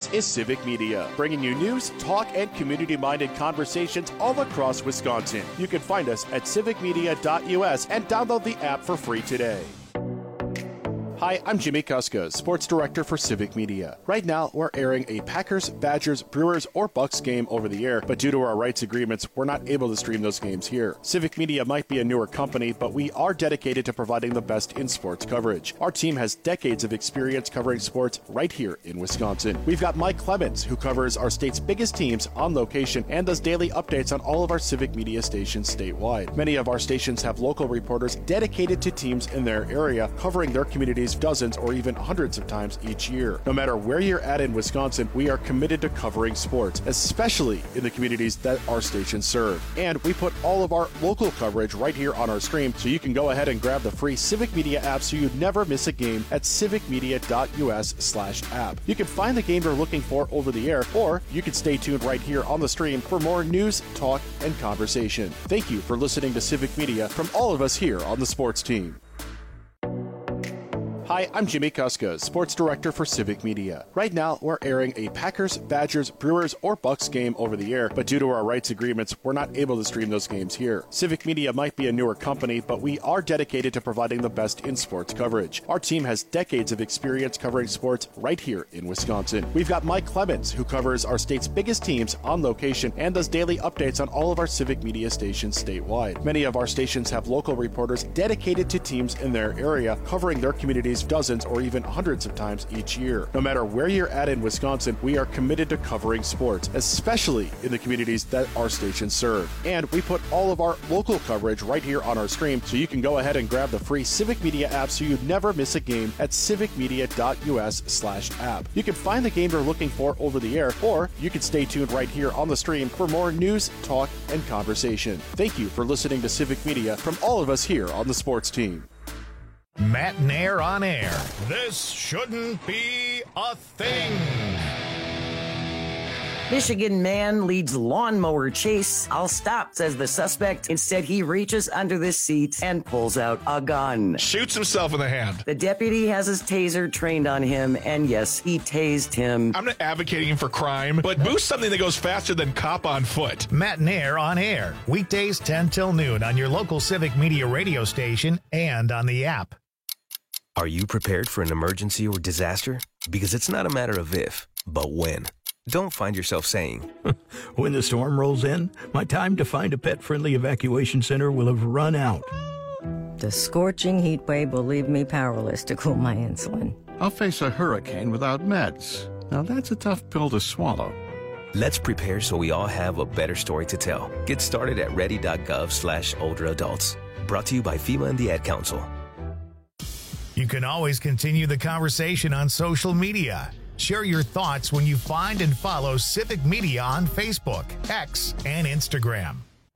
is Civic Media, bringing you news, talk, and community-minded conversations all across Wisconsin. You can find us at civicmedia.us and download the app for free today. Hi, I'm Jimmy Kuska, Sports Director for Civic Media. Right now, we're airing a Packers, Badgers, Brewers, or Bucks game over the air, but due to our rights agreements, we're not able to stream those games here. Civic Media might be a newer company, but we are dedicated to providing the best in sports coverage. Our team has decades of experience covering sports right here in Wisconsin. We've got Mike Clemens, who covers our state's biggest teams on location and does daily updates on all of our Civic Media stations statewide. Many of our stations have local reporters dedicated to teams in their area, covering their communities dozens or even hundreds of times each year. No matter where you're at in Wisconsin, we are committed to covering sports, especially in the communities that our stations serve. And we put all of our local coverage right here on our stream, so you can go ahead and grab the free Civic Media app so you never miss a game at civicmedia.us/app. You can find the game you're looking for over the air, or you can stay tuned right here on the stream for more news, talk, and conversation. Thank you for listening to Civic Media from all of us here on the sports team. Hi, I'm Jimmy Kuska, Sports Director for Civic Media. Right now, we're airing a Packers, Badgers, Brewers, or Bucks game over the air, but due to our rights agreements, we're not able to stream those games here. Civic Media might be a newer company, but we are dedicated to providing the best in sports coverage. Our team has decades of experience covering sports right here in Wisconsin. We've got Mike Clemens, who covers our state's biggest teams on location and does daily updates on all of our Civic Media stations statewide. Many of our stations have local reporters dedicated to teams in their area, covering their communities dozens or even hundreds of times each year. No matter where you're at in Wisconsin, we are committed to covering sports, especially in the communities that our stations serve. And we put all of our local coverage right here on our stream, so you can go ahead and grab the free Civic Media app so you never miss a game at civicmedia.us/app. You can find the game you're looking for over the air, or you can stay tuned right here on the stream for more news, talk, and conversation. Thank you for listening to Civic Media from all of us here on the sports team. Matt Nair on air. This shouldn't be a thing. Michigan man leads lawnmower chase. I'll stop, says the suspect. Instead, he reaches under the seat and pulls out a gun. Shoots himself in the hand. The deputy has his taser trained on him, and yes, he tased him. I'm not advocating for crime, but boost something that goes faster than cop on foot. Matt Nair on air. Weekdays 10 till noon on your local Civic Media radio station and on the app. Are you prepared for an emergency or disaster? Because it's not a matter of if, but when. Don't find yourself saying, when the storm rolls in, my time to find a pet-friendly evacuation center will have run out. The scorching heat wave will leave me powerless to cool my insulin. I'll face a hurricane without meds. Now that's a tough pill to swallow. Let's prepare so we all have a better story to tell. Get started at ready.gov/older adults. Brought to you by FEMA and the Ad Council. You can always continue the conversation on social media. Share your thoughts when you find and follow Civic Media on Facebook, X, and Instagram.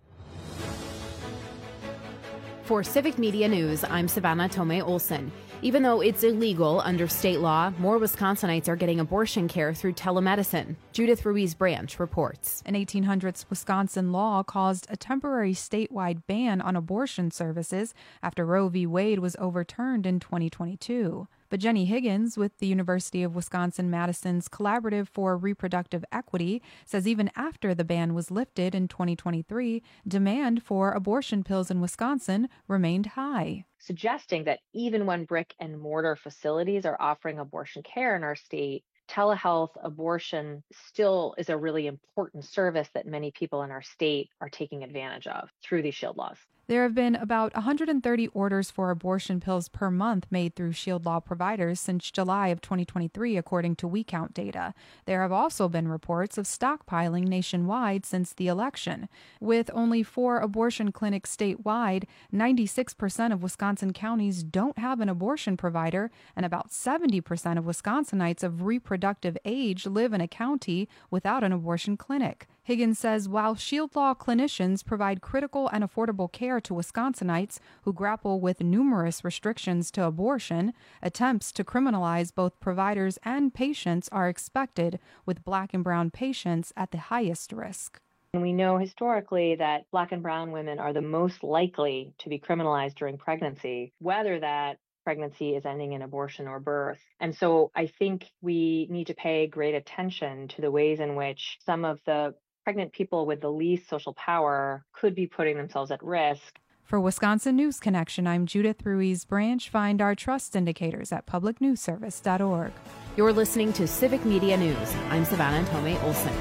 For Civic Media News, I'm Savannah Tomei Olson. Even though it's illegal under state law, more Wisconsinites are getting abortion care through telemedicine. Judith Ruiz Branch reports. An 1800s Wisconsin law caused a temporary statewide ban on abortion services after Roe v. Wade was overturned in 2022. But Jenny Higgins with the University of Wisconsin-Madison's Collaborative for Reproductive Equity says even after the ban was lifted in 2023, demand for abortion pills in Wisconsin remained high, suggesting that even when brick and mortar facilities are offering abortion care in our state, telehealth abortion still is a really important service that many people in our state are taking advantage of through these SHIELD laws. There have been about 130 orders for abortion pills per month made through SHIELD law providers since July of 2023, according to WeCount data. There have also been reports of stockpiling nationwide since the election. With only 4 abortion clinics statewide, 96% of Wisconsin counties don't have an abortion provider, and about 70% of Wisconsinites of reproductive age live in a county without an abortion clinic. Higgins says while SHIELD law clinicians provide critical and affordable care to Wisconsinites who grapple with numerous restrictions to abortion, attempts to criminalize both providers and patients are expected, with Black and brown patients at the highest risk. We know historically that Black and brown women are the most likely to be criminalized during pregnancy, whether that pregnancy is ending in abortion or birth. And so I think we need to pay great attention to the ways in which some of the pregnant people with the least social power could be putting themselves at risk. For Wisconsin News Connection, I'm Judith Ruiz Branch. Find our trust indicators at publicnewsservice.org. You're listening to Civic Media News. I'm Savannah Tomei Olson.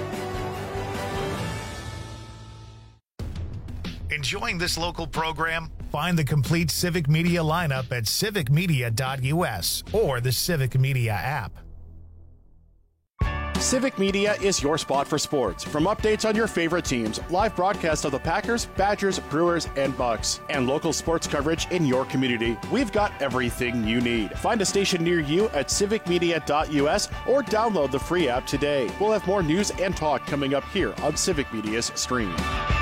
Enjoying this local program? Find the complete Civic Media lineup at civicmedia.us or the Civic Media app. Civic Media is your spot for sports. From updates on your favorite teams, live broadcasts of the Packers, Badgers, Brewers, and Bucks, and local sports coverage in your community, we've got everything you need. Find a station near you at civicmedia.us or download the free app today. We'll have more news and talk coming up here on Civic Media's stream.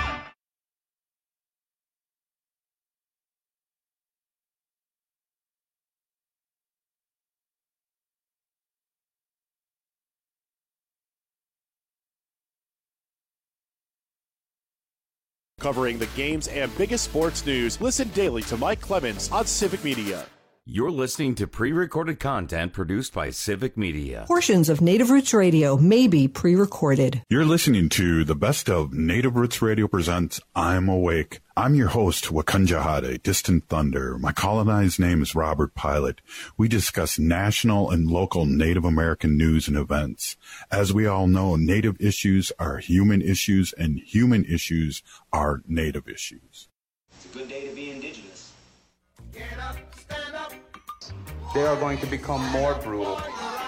Covering the games and biggest sports news, listen daily to Mike Clemens on Civic Media. You're listening to pre-recorded content produced by Civic Media. Portions of Native Roots Radio may be pre-recorded. You're listening to the best of Native Roots Radio presents I'm Awake. I'm your host, Wakunjahade, Distant Thunder. My colonized name is Robert Pilot. We discuss national and local Native American news and events. As we all know, Native issues are human issues, and human issues are Native issues. It's a good day to be indigenous. Get up, stand up. They are going to become more brutal.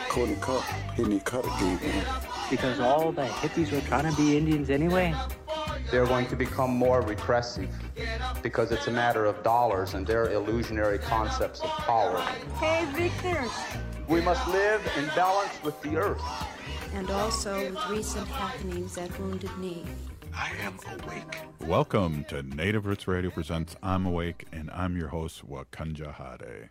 Because all the hippies were trying to be Indians anyway. They're going to become more repressive because it's a matter of dollars and their illusionary concepts of power. Hey, Victor. We must live in balance with the earth. And also with recent happenings at Wounded Knee. I am awake. Welcome to Native Roots Radio presents I'm Awake, and I'm your host, Wakunjahade.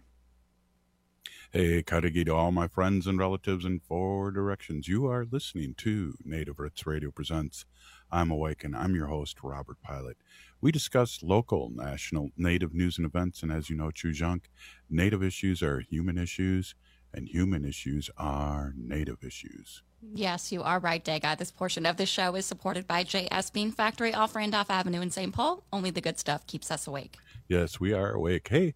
Hey, Karigi to all my friends and relatives in 4 directions. You are listening to Native Roots Radio presents I'm Awake, and I'm your host, Robert Pilot. We discuss local, national, Native news and events, and as you know, Chujunk, Native issues are human issues, and human issues are Native issues. Yes, you are right, Daga. This portion of the show is supported by J.S. Bean Factory off Randolph Avenue in St. Paul. Only the good stuff keeps us awake. Yes, we are awake. Hey,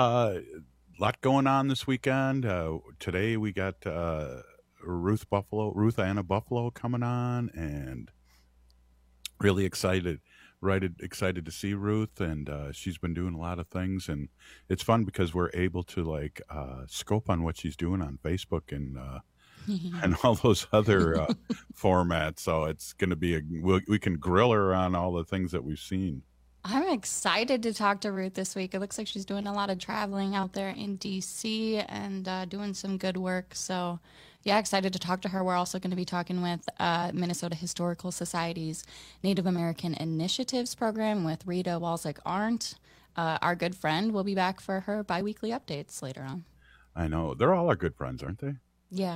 lot going on this weekend. Today we got Ruth Anna Buffalo coming on, and really excited to see Ruth, and she's been doing a lot of things, and it's fun because we're able to scope on what she's doing on Facebook and all those other formats. So it's going to be we can grill her on all the things that we've seen. I'm excited to talk to Ruth this week. It looks like she's doing a lot of traveling out there in D.C. and doing some good work. So, yeah, excited to talk to her. We're also going to be talking with Minnesota Historical Society's Native American Initiatives program with Rita Walczyk-Arndt. Our good friend will be back for her biweekly updates later on. I know. They're all our good friends, aren't they? Yeah.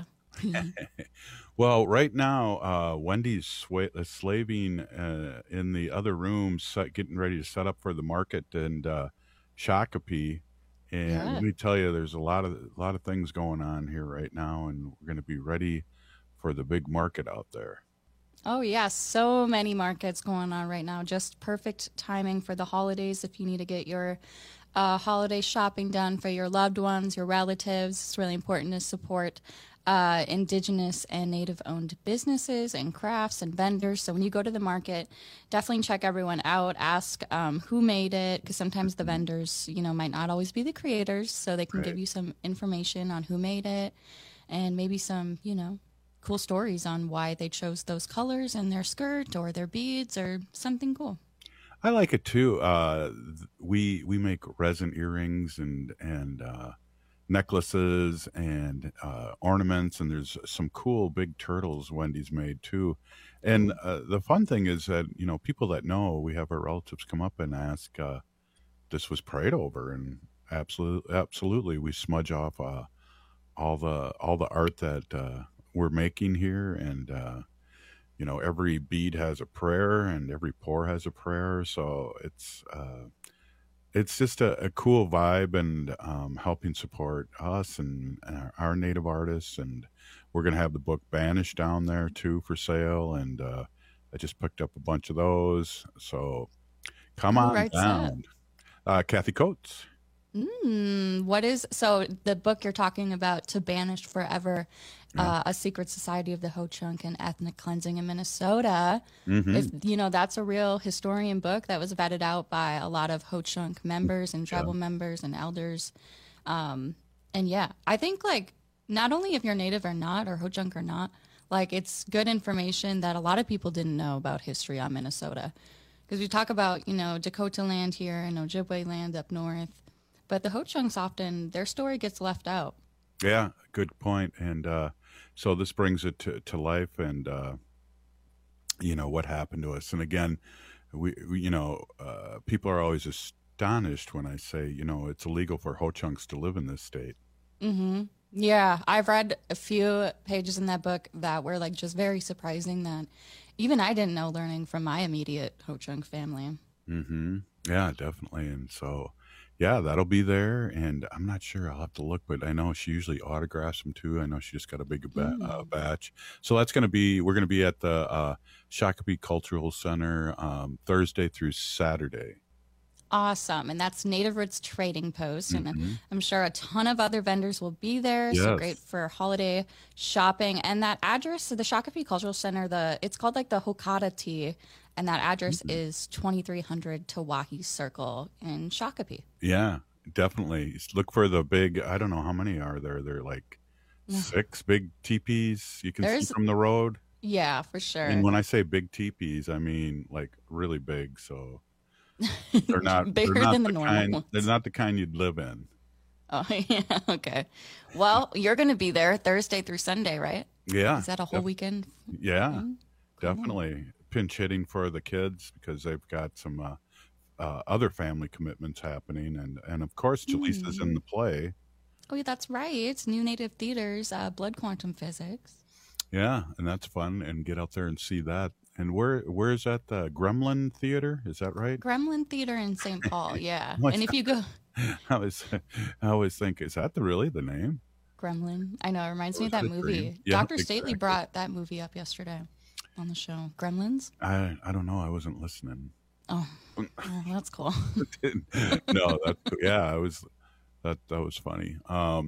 Well, right now, Wendy's slaving in the other room, getting ready to set up for the market and Shakopee. And let me tell you, there's a lot of things going on here right now, and we're going to be ready for the big market out there. Oh, yeah. So many markets going on right now. Just perfect timing for the holidays if you need to get your holiday shopping done for your loved ones, your relatives. It's really important to support Indigenous and Native-owned businesses and crafts and vendors. So when you go to the market, definitely check everyone out. Ask who made it, because sometimes the vendors, might not always be the creators. So they can give you some information on who made it and maybe some, cool stories on why they chose those colors in their skirt or their beads or something cool. I like it too. We make resin earrings and necklaces and ornaments, and there's some cool big turtles Wendy's made too. And the fun thing is that people that know, we have our relatives come up and ask, this was prayed over, and absolutely we smudge off all the art that we're making here, and every bead has a prayer and every pour has a prayer, so it's just a cool vibe, and helping support us and our native artists. And we're going to have the book Banished down there too for sale. And I just picked up a bunch of those. So come on down. Kathy Coates. So the book you're talking about, To Banish Forever, A Secret Society of the Ho-Chunk and Ethnic Cleansing in Minnesota. If, that's a real historian book that was vetted out by a lot of Ho-Chunk members and tribal members and elders. And I think like not only if you're Native or not, or Ho-Chunk or not, like it's good information that a lot of people didn't know about history on Minnesota. Because we talk about, Dakota land here and Ojibwe land up north. But the Ho-Chunks often, their story gets left out. Yeah, good point. And so this brings it to life and, what happened to us. And again, we people are always astonished when I say, it's illegal for Ho-Chunks to live in this state. Mm-hmm. Yeah, I've read a few pages in that book that were like just very surprising that even I didn't know, learning from my immediate Ho-Chunk family. Mm-hmm. Yeah, definitely. And so... yeah, that'll be there, and I'm not sure. I'll have to look, but I know she usually autographs them too. I know she just got a big batch. So we're going to be at the Shakopee Cultural Center Thursday through Saturday. Awesome. And that's Native Roots Trading Post. And I'm sure a ton of other vendors will be there. Yes. So great for holiday shopping. And that address, the Shakopee Cultural Center, it's called like the Hokata Tea. And that address is 2300 Tawahi Circle in Shakopee. Yeah, definitely. Look for the big, I don't know how many are there. They're like 6 big teepees you can see from the road. Yeah, for sure. And when I say big teepees, I mean like really big. So they're not bigger than the normal ones. They're not the kind you'd live in. Oh, yeah. Okay. Well, you're going to be there Thursday through Sunday, right? Yeah. Is that a whole weekend? Yeah, definitely. Pinch hitting for the kids because they've got some other family commitments happening, and of course Jaleesa's in the play. Oh, yeah, that's right. It's New Native Theater's Blood Quantum Physics. Yeah, and that's fun, and get out there and see that. And where is that? The Gremlin Theater, is that right? Gremlin Theater in St. Paul, yeah. And if you go, I always think, is that really the name? Gremlin. I know, it reminds me of that movie. Yeah, Dr. Stately brought that movie up yesterday on the show. Gremlins? I don't know. I wasn't listening. Oh, that's cool. No, that was funny.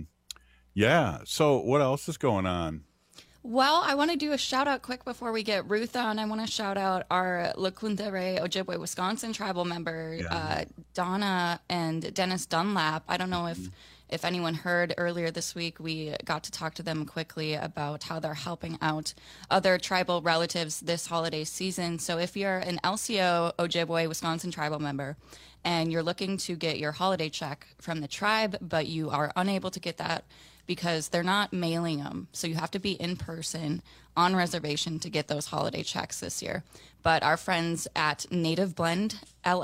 Yeah. So what else is going on? Well, I want to do a shout out quick before we get Ruth on. I want to shout out our Lekwuntere Ojibwe, Wisconsin tribal member, Donna and Dennis Dunlap. I don't know if anyone heard earlier this week, we got to talk to them quickly about how they're helping out other tribal relatives this holiday season. So if you're an LCO Ojibwe, Wisconsin tribal member, and you're looking to get your holiday check from the tribe, but you are unable to get that because they're not mailing them. So you have to be in person on reservation to get those holiday checks this year. But our friends at Native Blend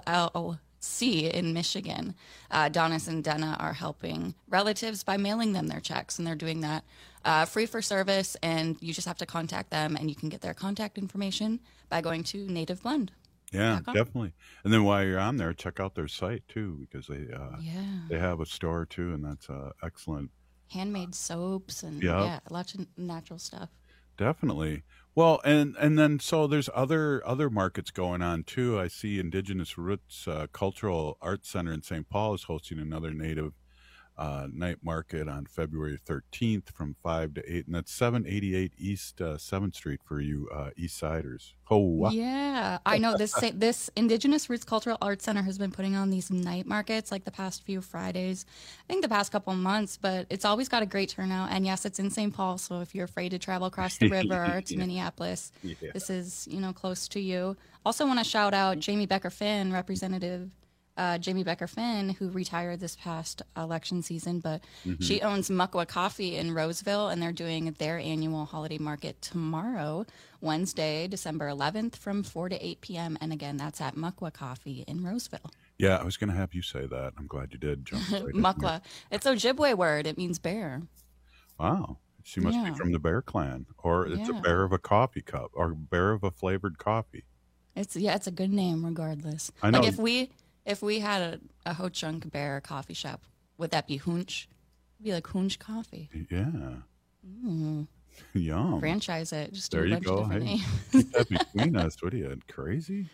LLC in Michigan, Donis and Denna, are helping relatives by mailing them their checks. And they're doing that free for service. And you just have to contact them, and you can get their contact information by going to Native Blend. Yeah, definitely. And then while you're on there, check out their site too, because they have a store too, and that's excellent. Handmade soaps and lots of natural stuff. Definitely. Well, and then so there's other markets going on too. I see Indigenous Roots Cultural Arts Center in St. Paul is hosting another Native night market on February 13th from 5 to 8, and that's 788 East 7th Street for you East Siders. Oh, yeah, I know this Indigenous Roots Cultural Arts Center has been putting on these night markets like the past few Fridays, I think the past couple of months, but it's always got a great turnout. And yes, it's in St. Paul, so if you're afraid to travel across the river to Minneapolis, this is close to you. Also want to shout out Jamie Becker-Finn, Representative Jamie Becker-Finn, who retired this past election season, but she owns Muckwa Coffee in Roseville, and they're doing their annual holiday market tomorrow, Wednesday, December 11th, from 4 to 8 p.m. And again, that's at Muckwa Coffee in Roseville. Yeah, I was going to have you say that. I'm glad you did, John. Muckwa. It's Ojibwe word. It means bear. Wow. She must be from the Bear Clan, or it's a bear of a coffee cup, or bear of a flavored coffee. It's a good name regardless. I know. Like If we had a Ho Chunk Bear coffee shop, would that be Hunch? It'd be like Hunch Coffee. Yeah. Mm. Yum. Franchise it. Just do there a you bunch go. of different Hey, names. keep that between us. What are you, crazy?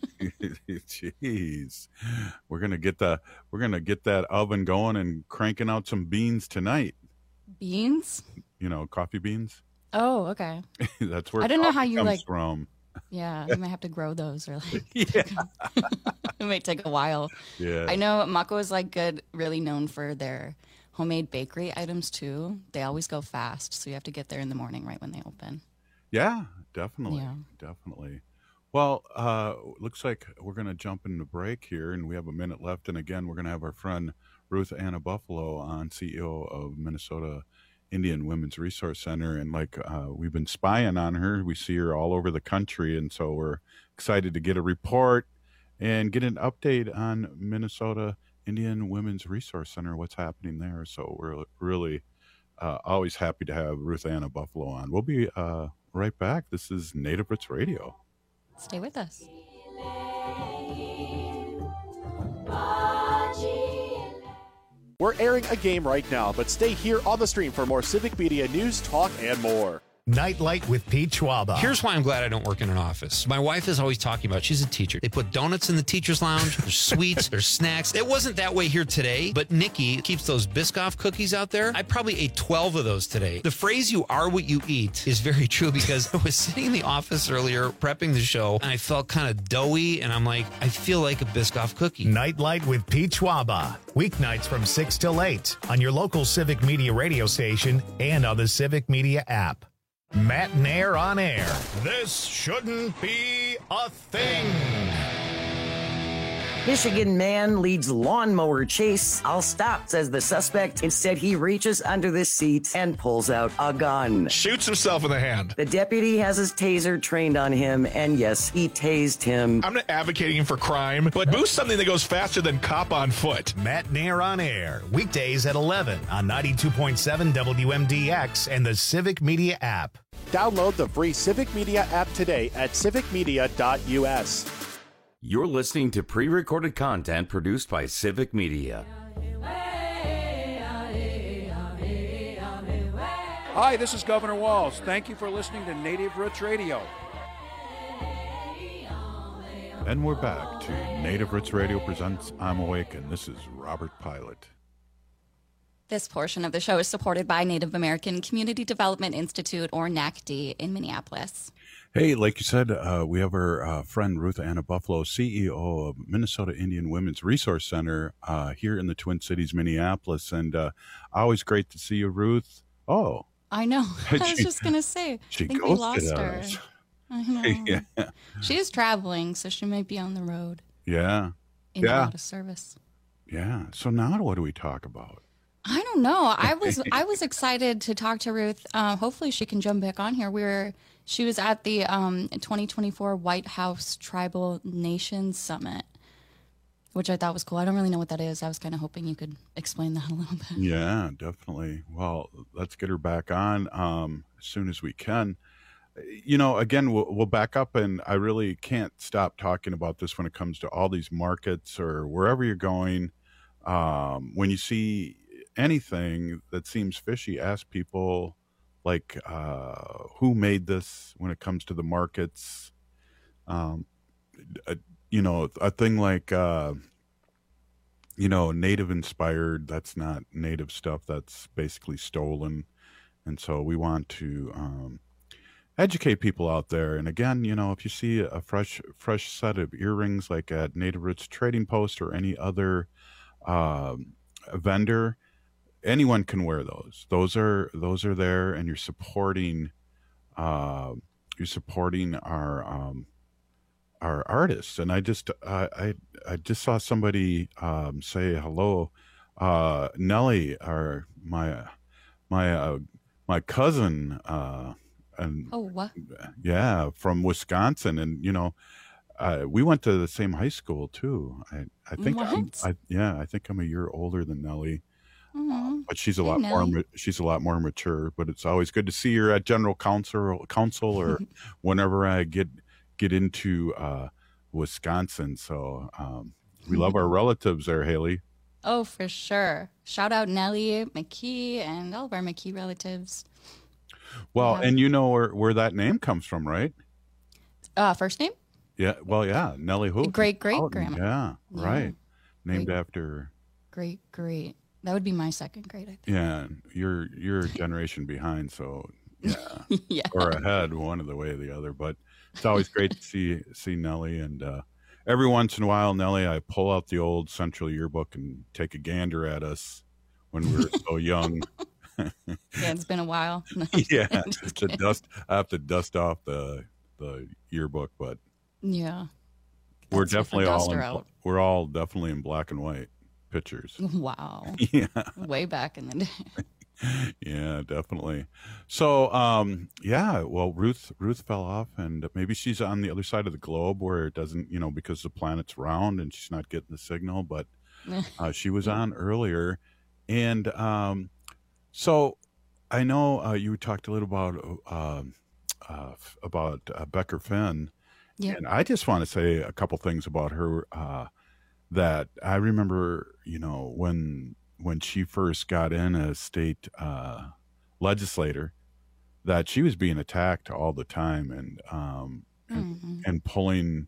Jeez. We're gonna get that oven going and cranking out some beans tonight. Beans? Coffee beans. Oh, okay. That's where I don't know how coffee you comes from. Yeah, you might have to grow those or Yeah. it might take a while. Yeah. I know Mako is really known for their homemade bakery items too. They always go fast, so you have to get there in the morning right when they open. Yeah, definitely. Yeah. Definitely. Well, looks like we're going to jump into break here, and we have a minute left. And again, we're going to have our friend Ruth Anna Buffalo on, CEO of Minnesota Indian Women's Resource Center. And we've been spying on her. We see her all over the country. And so we're excited to get a report and get an update on Minnesota Indian Women's Resource Center, what's happening there. So we're really always happy to have Ruth Anna Buffalo on. We'll be right back. This is Native Roots Radio. Stay with us. We're airing a game right now, but stay here on the stream for more Civic Media news, talk, and more. Nightlight with Pete Schwaba. Here's why I'm glad I don't work in an office. My wife is always talking about, she's a teacher. They put donuts in the teacher's lounge. There's sweets. There's snacks. It wasn't that way here today, but Nikki keeps those Biscoff cookies out there. I probably ate 12 of those today. The phrase, you are what you eat, is very true because I was sitting in the office earlier prepping the show, and I felt kind of doughy, and I'm like, I feel like a Biscoff cookie. Nightlight with Pete Schwaba. Weeknights from 6 till 8 on your local Civic Media radio station and on the Civic Media app. Matt Nair on air. This shouldn't be a thing. Michigan man leads lawnmower chase. I'll stop, says the suspect. Instead, he reaches under the seat and pulls out a gun. Shoots himself in the hand. The deputy has his taser trained on him, and yes, he tased him. I'm not advocating for crime, but boost something that goes faster than cop on foot. Matt Nair on air. Weekdays at 11 on 92.7 WMDX and the Civic Media app. Download the free Civic Media app today at civicmedia.us. You're listening to pre-recorded content produced by Civic Media. Hi, this is Governor Walz. Thank you for listening to Native Roots Radio. And we're back to Native Roots Radio presents I'm Awake, and this is Robert Pilot. This portion of the show is supported by Native American Community Development Institute, or NACD, in Minneapolis. Hey, like you said, we have our friend Ruth Anna Buffalo, CEO of Minnesota Indian Women's Resource Center here in the Twin Cities, Minneapolis. And always great to see you, Ruth. Oh. I know. I was just going to say. I think we lost her. I know. Yeah. She is traveling, so she might be on the road. Yeah. In and out of service. Yeah. So now what do we talk about? I don't know. I was excited to talk to Ruth. Hopefully she can jump back on here. She was at the 2024 White House Tribal Nations Summit, which I thought was cool. I don't really know what that is. I was kind of hoping you could explain that a little bit. Yeah, definitely. Well, let's get her back on as soon as we can. Again, we'll back up, and I really can't stop talking about this when it comes to all these markets or wherever you're going. When you see anything that seems fishy, ask people who made this when it comes to the markets. A thing like native inspired, that's not native stuff, that's basically stolen. And so we want to educate people out there. And again, if you see a fresh set of earrings like at Native Roots Trading Post or any other vendor, anyone can wear those. Those are there, and you're supporting our artists. And I just saw somebody say hello, Nellie, or my cousin, and what? Yeah, from Wisconsin, and we went to the same high school too. I think I think I'm a year older than Nellie. But she's a lot more mature. But it's always good to see her at General Council or whenever I get into Wisconsin. So We love our relatives there, Haley. Oh, for sure. Shout out Nellie McKee and all of our McKee relatives. Well, and you know where that name comes from, right? First name? Yeah. Well, yeah. Nellie Houghton. Great-great-grandma. Yeah, right. Named after. Great. That would be my second grade, I think. Yeah. You're a generation behind, so yeah. Yeah. Or ahead, one of the way or the other. But it's always great to see Nellie. And every once in a while, Nellie, I pull out the old Central Yearbook and take a gander at us when we were so young. Yeah, it's been a while. No, yeah. I have to dust off the yearbook, but yeah. We're definitely all definitely in black and white pictures. Wow. Yeah. Way back in the day. Yeah, definitely. So, well, Ruth fell off, and maybe she's on the other side of the globe where it doesn't, because the planet's round and she's not getting the signal, but she was on earlier. And so I know you talked a little about Becker Finn. Yeah. And I just want to say a couple things about her that I remember, when she first got in as state legislator, that she was being attacked all the time and pulling,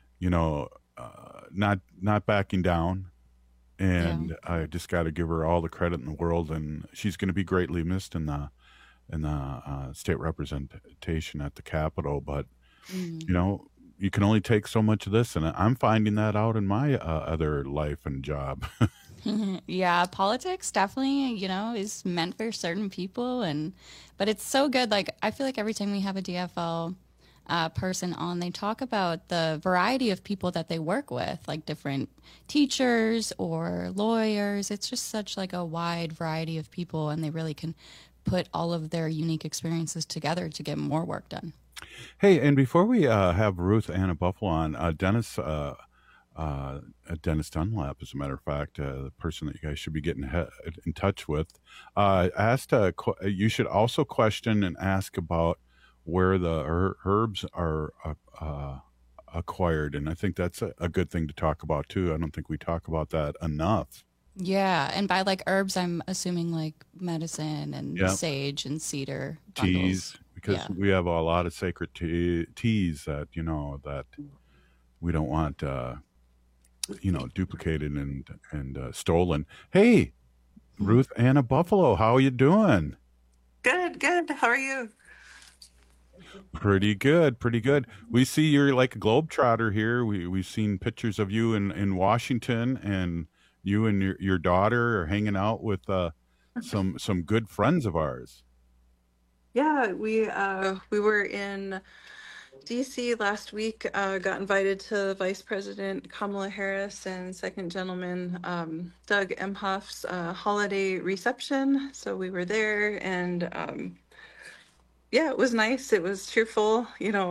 not backing down. And I just got to give her all the credit in the world, and she's going to be greatly missed in the state representation at the Capitol. But you can only take so much of this, and I'm finding that out in my other life and job. Yeah, politics definitely, is meant for certain people, but it's so good. Like, I feel like every time we have a DFL person on, they talk about the variety of people that they work with, like different teachers or lawyers. It's just such like a wide variety of people, and they really can put all of their unique experiences together to get more work done. Hey, and before we have Ruth Anna Buffalo on, Dennis Dunlap, as a matter of fact, the person that you guys should be getting in touch with, asked you should also question and ask about where the herbs are acquired, and I think that's a good thing to talk about too. I don't think we talk about that enough. Yeah, and by like herbs, I'm assuming like medicine and sage and cedar bundles. Teas, because we have a lot of sacred teas that that we don't want duplicated and stolen. Hey, Ruth Anna Buffalo, how are you doing? Good. How are you? Pretty good. We see you're like a globetrotter here. We've seen pictures of you in Washington, and you and your daughter are hanging out with some good friends of ours. Yeah, we were in DC last week. Got invited to Vice President Kamala Harris and Second Gentleman Doug Emhoff's holiday reception. So we were there, and it was nice. It was cheerful,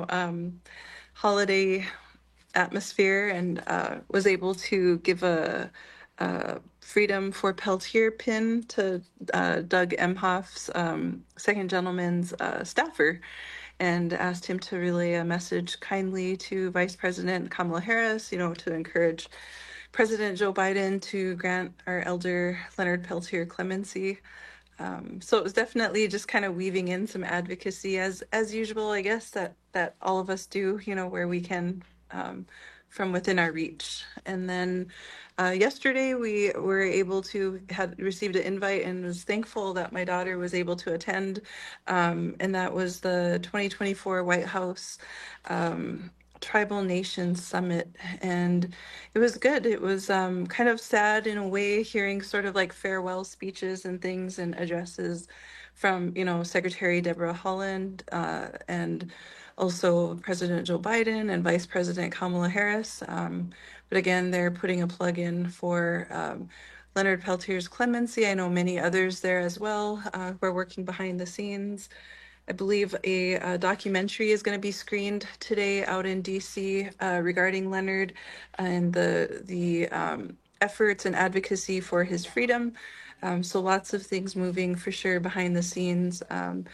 holiday atmosphere, and was able to give a Freedom for Peltier pin to Doug Emhoff's Second Gentleman's staffer, and asked him to relay a message kindly to Vice President Kamala Harris, to encourage President Joe Biden to grant our elder Leonard Peltier clemency. So it was definitely just kind of weaving in some advocacy as usual, I guess, that all of us do, where we can, from within our reach. And then yesterday we were able to had received an invite and was thankful that my daughter was able to attend. And that was the 2024 White House Tribal Nations Summit, and it was good. It was kind of sad in a way, hearing sort of like farewell speeches and things and addresses from Secretary Deborah Haaland and also President Joe Biden and Vice President Kamala Harris. But again, they're putting a plug in for Leonard Peltier's clemency. I know many others there as well who are working behind the scenes. I believe a documentary is going to be screened today out in DC regarding Leonard and the efforts and advocacy for his freedom. So lots of things moving for sure behind the scenes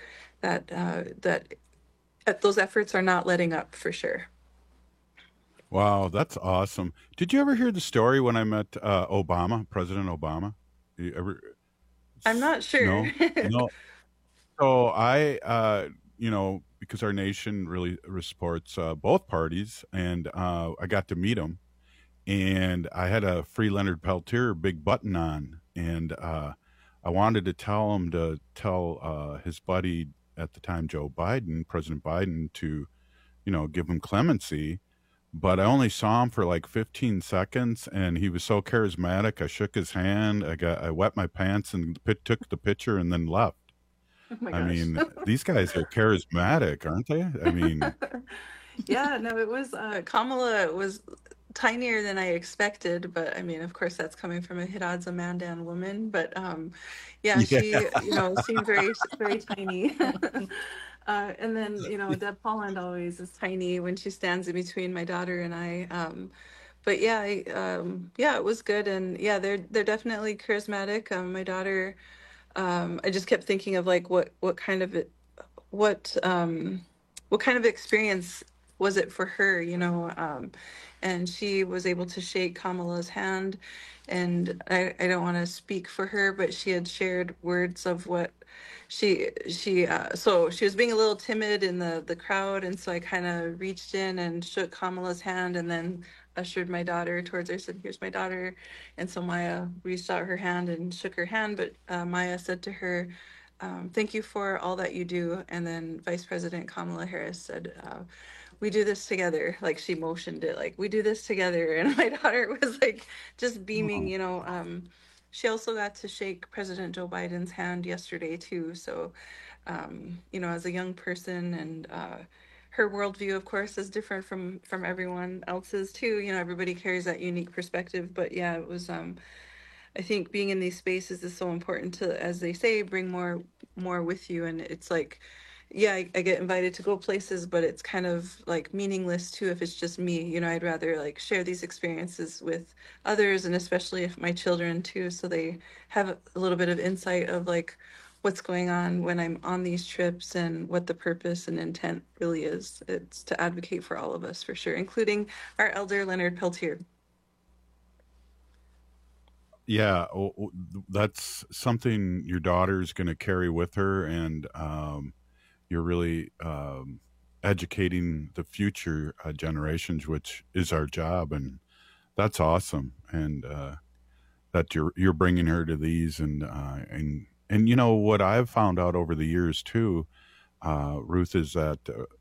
that those efforts are not letting up for sure. Wow, that's awesome. Did you ever hear the story when I met President Obama? You ever? I'm not sure. No. So I, because our nation really supports both parties, and I got to meet him, and I had a free Leonard Peltier big button on, and I wanted to tell him to tell his buddy at the time, Joe Biden, President Biden, to, give him clemency. But I only saw him for like 15 seconds, and he was so charismatic. I shook his hand. I wet my pants and took the picture and then left. Oh my gosh. I mean, these guys are charismatic, aren't they? I mean, yeah, no, it was Kamala was tinier than I expected, but I mean, of course, that's coming from a Hiradza Mandan woman. But she, seemed very, very tiny. And then, Deb Holland always is tiny when she stands in between my daughter and I. But it was good, and yeah, they're definitely charismatic. My daughter, I just kept thinking of like what kind of experience was it for her, and she was able to shake Kamala's hand, and I don't want to speak for her, but she had shared words of what so she was being a little timid in the crowd, and so I kind of reached in and shook Kamala's hand and then ushered my daughter towards her, said, "Here's my daughter." And so Maya reached out her hand and shook her hand, but Maya said to her, "Thank you for all that you do." And then Vice President Kamala Harris said, "We do this together." Like she motioned it, like, "We do this together." And my daughter was like just beaming, She also got to shake President Joe Biden's hand yesterday too. So, as a young person, and her worldview, of course, is different from everyone else's too. Everybody carries that unique perspective. But yeah, it was. I think being in these spaces is so important to, as they say, bring more with you. And it's like, yeah, I get invited to go places, but it's kind of like meaningless too if it's just me. I'd rather like share these experiences with others, and especially if my children too, so they have a little bit of insight of like what's going on when I'm on these trips and what the purpose and intent really is. It's to advocate for all of us for sure, including our elder Leonard Peltier. Yeah, that's something your daughter's going to carry with her, and you're really educating the future generations, which is our job, and that's awesome. And that you're bringing her to these, and what I've found out over the years too, Ruth, is that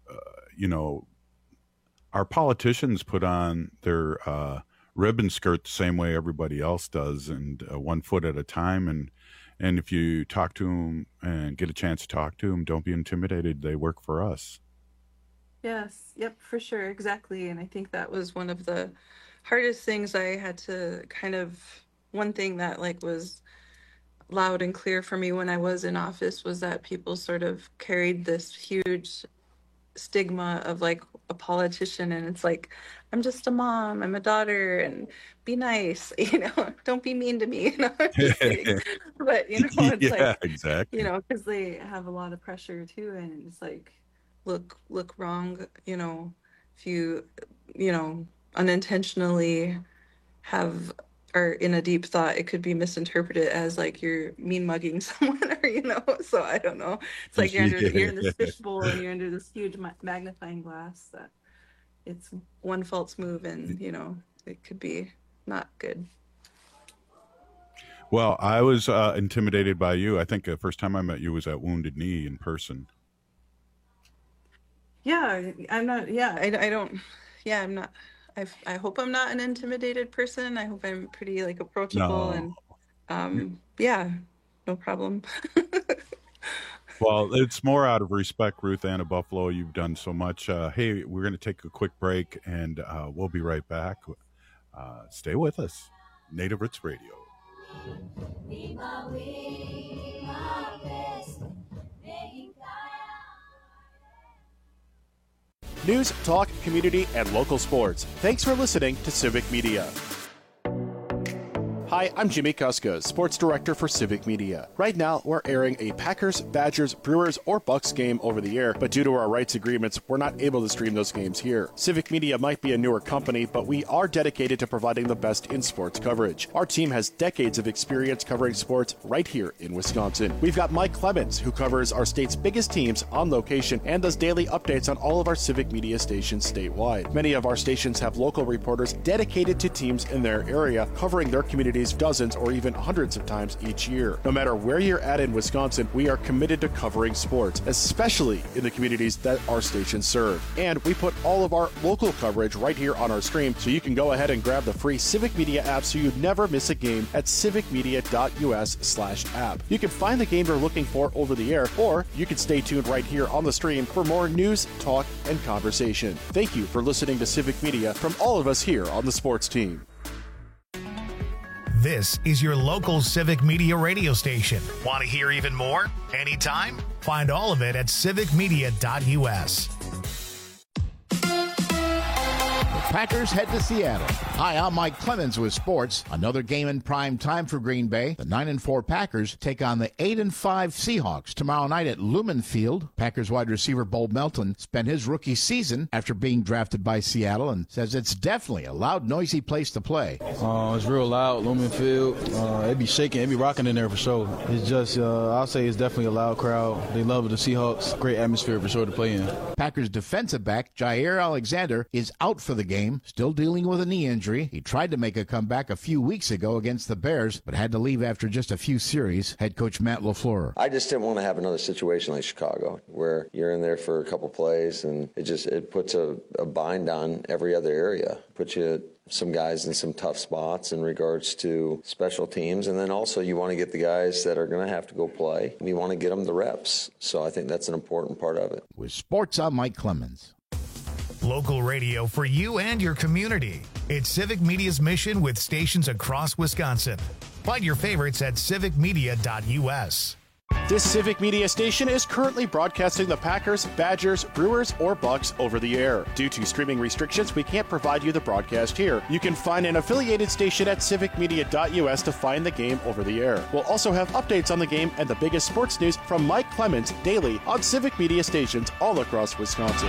our politicians put on their ribbon skirt the same way everybody else does, and 1 foot at a time, and if you talk to them and get a chance to talk to them, don't be intimidated. They work for us. Yes. Yep, for sure. Exactly. And I think that was one of the hardest things I had to one thing that like was loud and clear for me when I was in office was that people sort of carried this huge stigma of like a politician, and it's like, I'm just a mom, I'm a daughter, and be nice, don't be mean to me, but it's yeah, like, exactly, because they have a lot of pressure too, and it's like, look wrong, if you unintentionally have, or in a deep thought, it could be misinterpreted as like you're mean mugging someone, or so I don't know. It's like you're in this fishbowl and you're under this huge magnifying glass that it's one false move and it could be not good. Well, I was intimidated by you. I think the first time I met you was at Wounded Knee in person. Yeah, I'm not. Yeah, I don't. Yeah, I'm not. I hope I'm not an intimidated person. I hope I'm pretty like approachable, and yeah, no problem. Well, it's more out of respect, Ruth Anna Buffalo. You've done so much. Hey, we're going to take a quick break, and we'll be right back. Stay with us. Native Roots Radio. News, talk, community, and local sports. Thanks for listening to Civic Media. Hi, I'm Jimmy Kuska, Sports Director for Civic Media. Right now, we're airing a Packers, Badgers, Brewers, or Bucks game over the air, but due to our rights agreements, we're not able to stream those games here. Civic Media might be a newer company, but we are dedicated to providing the best in sports coverage. Our team has decades of experience covering sports right here in Wisconsin. We've got Mike Clemens, who covers our state's biggest teams on location and does daily updates on all of our Civic Media stations statewide. Many of our stations have local reporters dedicated to teams in their area, covering their communities dozens or even hundreds of times each year. No matter where you're at in Wisconsin, we are committed to covering sports, especially in the communities that our stations serve. And we put all of our local coverage right here on our stream, so you can go ahead and grab the free Civic Media app so you never miss a game at civicmedia.us/app. You can find the game you're looking for over the air, or you can stay tuned right here on the stream for more news, talk, and conversation. Thank you for listening to Civic Media from all of us here on the sports team. This is your local Civic Media radio station. Want to hear even more? Anytime? Find all of it at civicmedia.us. Packers head to Seattle. Hi, I'm Mike Clemens with sports. Another game in prime time for Green Bay. The 9-4 Packers take on the 8-5 Seahawks tomorrow night at Lumen Field. Packers wide receiver Bo Melton spent his rookie season after being drafted by Seattle and says it's definitely a loud, noisy place to play. It's real loud, Lumen Field. It be shaking, it be rocking in there for sure. It's just, I'll say it's definitely a loud crowd. They love the Seahawks. Great atmosphere for sure to play in. Packers defensive back Jair Alexander is out for the game, still dealing with a knee injury. He tried to make a comeback a few weeks ago against the Bears, but had to leave after just a few series. Head coach Matt LaFleur. I just didn't want to have another situation like Chicago, where you're in there for a couple plays and it puts a bind on every other area. Puts some guys in some tough spots in regards to special teams, and then also you want to get the guys that are going to have to go play. You want to get them the reps. So I think that's an important part of it. With sports, I'm Mike Clemens. Local radio for you and your community. It's Civic Media's mission with stations across Wisconsin. Find your favorites at civicmedia.us. This Civic Media station is currently broadcasting the Packers, Badgers, Brewers, or Bucks over the air. Due to streaming restrictions, we can't provide you the broadcast here. You can find an affiliated station at civicmedia.us to find the game over the air. We'll also have updates on the game and the biggest sports news from Mike Clemens daily on Civic Media stations all across Wisconsin.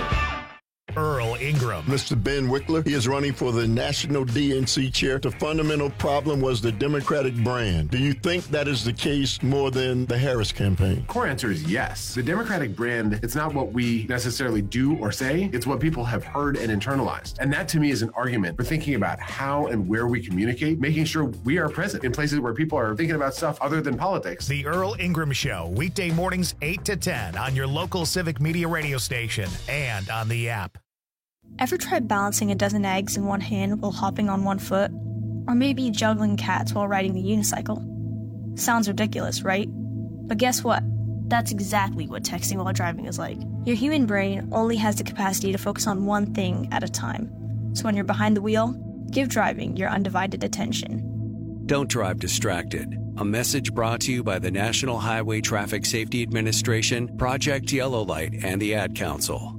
Earl Ingram. Mr. Ben Wickler, he is running for the National DNC chair. The fundamental problem was the Democratic brand. Do you think that is the case more than the Harris campaign? Core answer is yes. The Democratic brand, it's not what we necessarily do or say, it's what people have heard and internalized. And that to me is an argument for thinking about how and where we communicate, making sure we are present in places where people are thinking about stuff other than politics. The Earl Ingram Show, weekday mornings 8 to 10 on your local Civic Media radio station and on the app. Ever tried balancing a dozen eggs in one hand while hopping on one foot? Or maybe juggling cats while riding the unicycle? Sounds ridiculous, right? But guess what? That's exactly what texting while driving is like. Your human brain only has the capacity to focus on one thing at a time. So when you're behind the wheel, give driving your undivided attention. Don't drive distracted. A message brought to you by the National Highway Traffic Safety Administration, Project Yellow Light, and the Ad Council.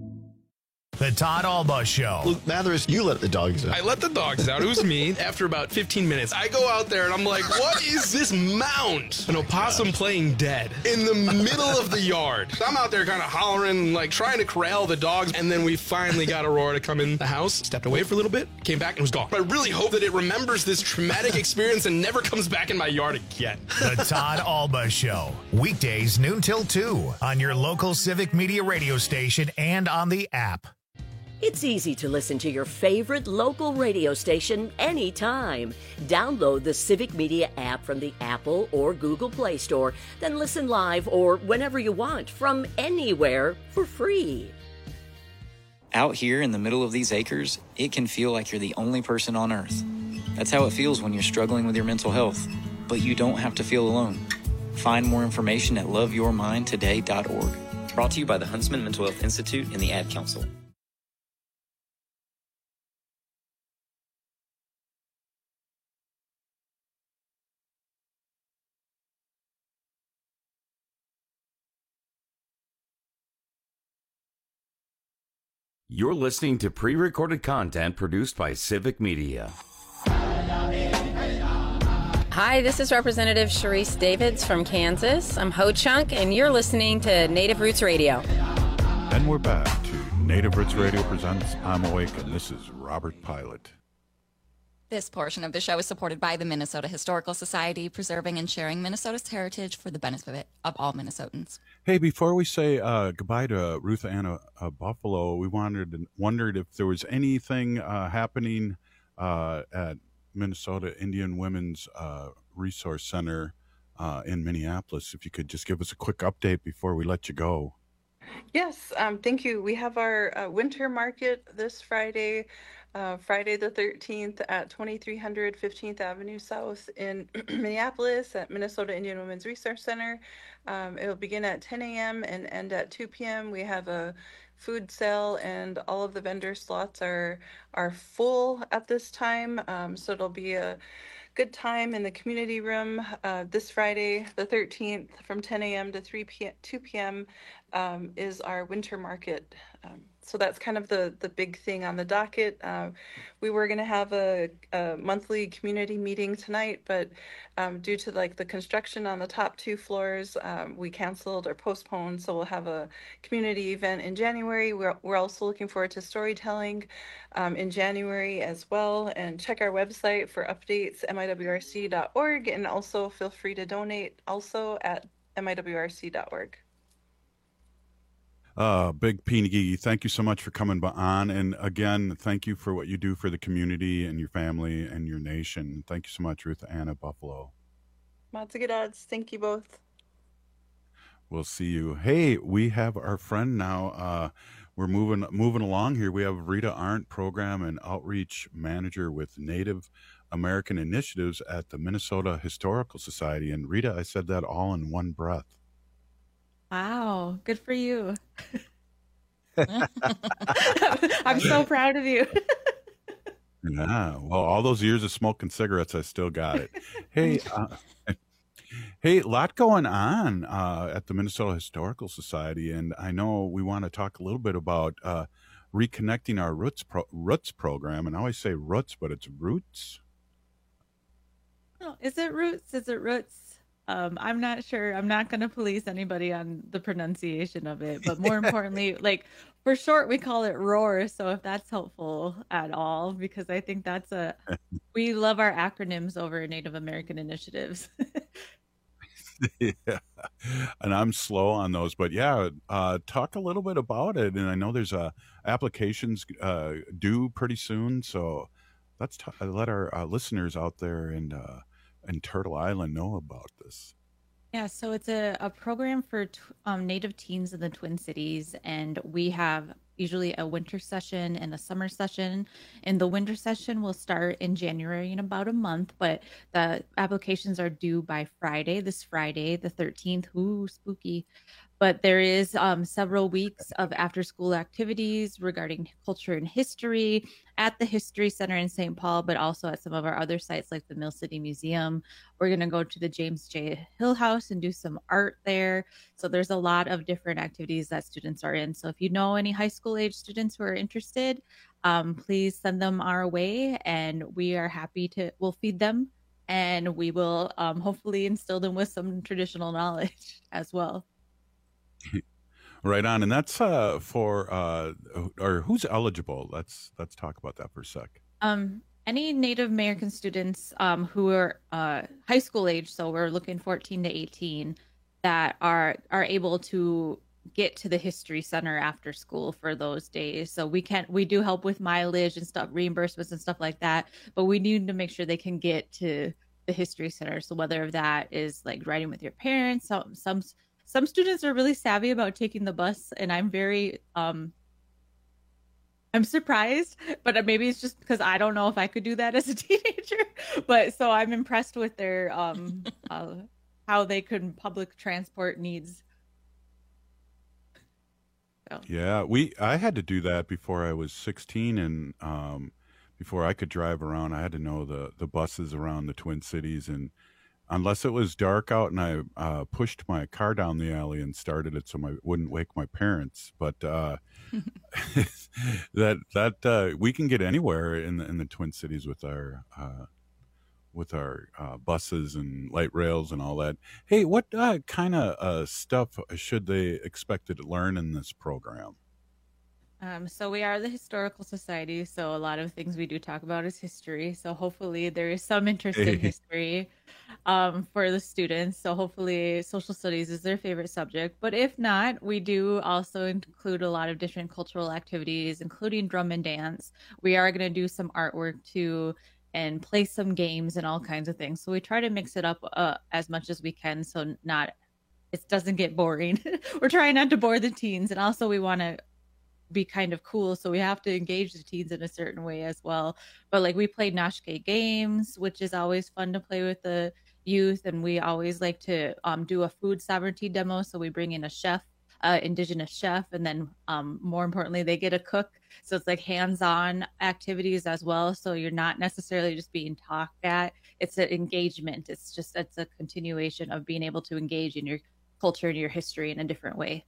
The Todd Alba Show. Luke Mathers, you let the dogs out. I let the dogs out. It was me. After about 15 minutes, I go out there and I'm like, what is this mound? An opossum playing dead in the middle of the yard. I'm out there kind of hollering, like trying to corral the dogs. And then we finally got Aurora to come in the house, stepped away for a little bit, came back and was gone. But I really hope that it remembers this traumatic experience and never comes back in my yard again. The Todd Alba Show. Weekdays noon till 2 on your local Civic Media radio station and on the app. It's easy to listen to your favorite local radio station anytime. Download the Civic Media app from the Apple or Google Play Store, then listen live or whenever you want from anywhere for free. Out here in the middle of these acres, it can feel like you're the only person on Earth. That's how it feels when you're struggling with your mental health. But you don't have to feel alone. Find more information at loveyourmindtoday.org. Brought to you by the Huntsman Mental Health Institute and the Ad Council. You're listening to pre-recorded content produced by Civic Media. Hi, this is Representative Sharice Davids from Kansas. I'm Ho Chunk, and you're listening to Native Roots Radio. And we're back to Native Roots Radio presents I'm Awake, and this is Robert Pilot. This portion of the show is supported by the Minnesota Historical Society, preserving and sharing Minnesota's heritage for the benefit of all Minnesotans. Hey, before we say goodbye to Ruth Anna Buffalo, we wondered if there was anything happening at Minnesota Indian Women's Resource Center in Minneapolis. If you could just give us a quick update before we let you go. Yes, thank you. We have our winter market this Friday, Friday the 13th at 2300 15th Avenue South in Minneapolis at Minnesota Indian Women's Resource Center. It will begin at 10 a.m. and end at 2 p.m. We have a food sale, and all of the vendor slots are full at this time. So it'll be a good time in the community room this Friday, the 13th, from 10 a.m. to 2 p.m. Is our winter market. So that's kind of the big thing on the docket. We were going to have a monthly community meeting tonight, but due to like the construction on the top 2 floors, we canceled or postponed. So we'll have a community event in January. We're also looking forward to storytelling in January as well. And check our website for updates, miwrc.org, and also feel free to donate also at miwrc.org. Big Pinigi, thank you so much for coming on. And again, thank you for what you do for the community and your family and your nation. Thank you so much, Ruth Anna Buffalo. Matsugidads, thank you both. We'll see you. Hey, we have our friend now. We're moving along here. We have Rita Arndt, Program and Outreach Manager with Native American Initiatives at the Minnesota Historical Society. And Rita, I said that all in one breath. Wow, good for you. I'm so proud of you. Yeah, well, all those years of smoking cigarettes, I still got it. Hey, hey, a lot going on at the Minnesota Historical Society, and I know we want to talk a little bit about reconnecting our Roots program. And I always say Roots, but it's Roots. Oh, is it Roots? Is it Roots? I'm not sure. I'm not going to police anybody on the pronunciation of it, but more importantly, like for short, we call it ROAR. So if that's helpful at all, because I think we love our acronyms over Native American Initiatives. Yeah, and I'm slow on those, but yeah, talk a little bit about it. And I know there's applications due pretty soon, so let's let our listeners out there in Turtle Island know about this. Yeah, so it's a program for Native teens in the Twin Cities, and we have usually a winter session and a summer session. And the winter session will start in January in about a month, but the applications are due by this Friday, the 13th. Ooh, spooky. But there is several weeks of after-school activities regarding culture and history at the History Center in St. Paul, but also at some of our other sites like the Mill City Museum. We're going to go to the James J. Hill House and do some art there. So there's a lot of different activities that students are in. So if you know any high school age students who are interested, please send them our way, and we are happy we'll feed them, and we will hopefully instill them with some traditional knowledge as well. Right on. And that's for or who's eligible? Let's talk about that for a sec. Any Native American students who are high school age, so we're looking 14 to 18, that are able to get to the History Center after school for those days. So we do help with mileage and stuff, reimbursements and stuff like that, but we need to make sure they can get to the History Center. So whether that is like riding with your parents, some students are really savvy about taking the bus, and I'm very I'm surprised, but maybe it's just because I don't know if I could do that as a teenager. But so I'm impressed with their how they could public transport needs. So. Yeah, I had to do that before I was 16, and before I could drive around, I had to know the buses around the Twin Cities, and unless it was dark out and I pushed my car down the alley and started it so I wouldn't wake my parents. But that we can get anywhere in the Twin Cities with our with our buses and light rails and all that. Hey, what kind of stuff should they expect to learn in this program? So we are the Historical Society, so a lot of things we do talk about is history. So hopefully there is some interest in history for the students. So hopefully social studies is their favorite subject. But if not, we do also include a lot of different cultural activities, including drum and dance. We are going to do some artwork too and play some games and all kinds of things. So we try to mix it up as much as we can, so it doesn't get boring. We're trying not to bore the teens, and also we want to be kind of cool, so we have to engage the teens in a certain way as well. But like we play Noshke games, which is always fun to play with the youth, and we always like to do a food sovereignty demo. So we bring in a chef, indigenous chef, and then more importantly, they get a cook. So it's like hands-on activities as well. So you're not necessarily just being talked at. It's an engagement. It's a continuation of being able to engage in your culture and your history in a different way.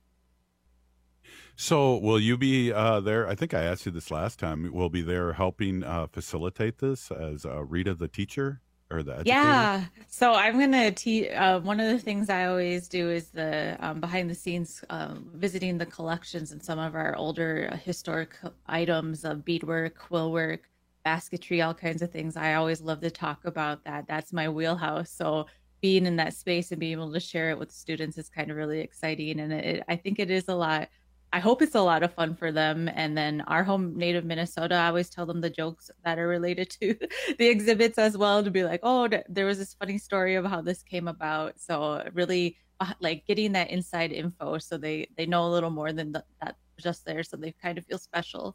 So will you be there? I think I asked you this last time. We'll be there helping facilitate this as Rita, the teacher or the educator? Yeah. So I'm going to teach. One of the things I always do is the behind the scenes, visiting the collections and some of our older historic items of beadwork, quill work, basketry, all kinds of things. I always love to talk about that. That's my wheelhouse. So being in that space and being able to share it with students is kind of really exciting. And I think it is a lot. I hope it's a lot of fun for them. And then our home native Minnesota, I always tell them the jokes that are related to the exhibits as well, to be like, oh, there was this funny story of how this came about. So really like getting that inside info so they know a little more than that just there. So they kind of feel special.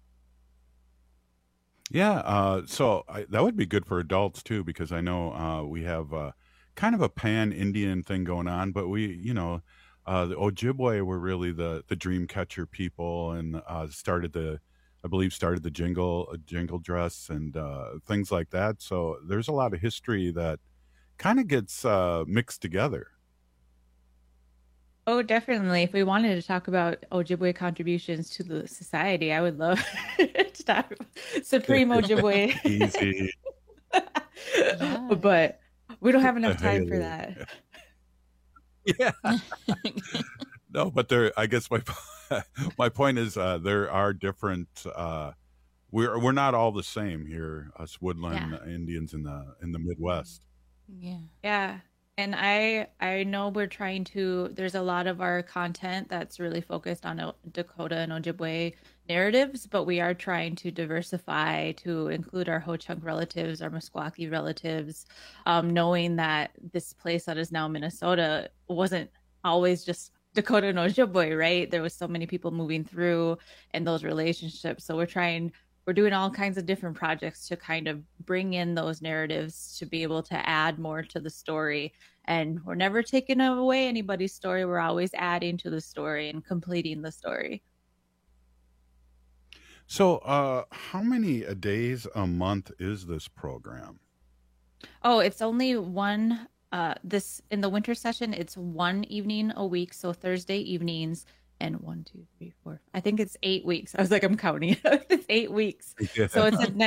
Yeah. So that would be good for adults too, because I know we have kind of a pan-Indian thing going on, but the Ojibwe were really the dream catcher people, and started the jingle dress and things like that. So there's a lot of history that kind of gets mixed together. Oh, definitely. If we wanted to talk about Ojibwe contributions to the society, I would love to talk about Supreme Ojibwe. Easy. Yeah. But we don't have enough time for that. Yeah. No, but I guess my point is there are different. We're not all the same here, us woodland Indians in the Midwest. Yeah. Yeah. And I know we're trying to. There's a lot of our content that's really focused on Dakota and Ojibwe narratives, but we are trying to diversify to include our Ho-Chunk relatives, our Meskwaki relatives, knowing that this place that is now Minnesota wasn't always just Dakota and Ojibwe, right? There was so many people moving through and those relationships. So we're doing all kinds of different projects to kind of bring in those narratives to be able to add more to the story. And we're never taking away anybody's story. We're always adding to the story and completing the story. So how many days a month is this program? Oh, it's only one. In the winter session, it's one evening a week. So Thursday evenings. And 1, 2, 3, 4. I think it's 8 weeks. I was like, I'm counting. It's 8 weeks. Yeah. So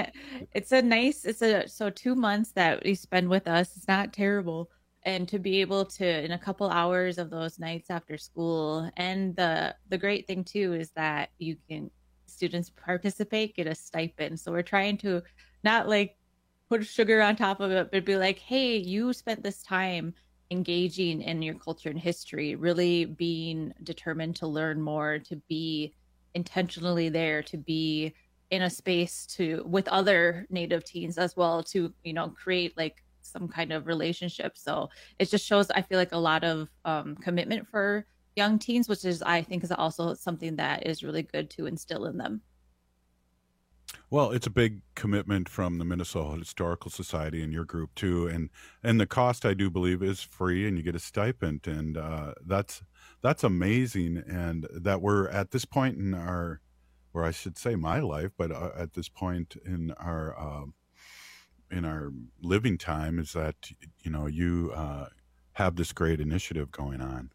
so 2 months that you spend with us. It's not terrible. And to be able to, in a couple hours of those nights after school. And the great thing too is that students participate, get a stipend. So we're trying to not like put sugar on top of it, but be like, hey, you spent this time engaging in your culture and history, really being determined to learn more, to be intentionally there, to be in a space with other Native teens as well, to create like some kind of relationship. So it just shows, I feel like, a lot of commitment for young teens, which I think is also something that is really good to instill in them. Well, it's a big commitment from the Minnesota Historical Society and your group too, and the cost, I do believe, is free, and you get a stipend, and that's amazing. And that we're at this point in our, or I should say, my life, but at this point in our living time, is that you have this great initiative going on.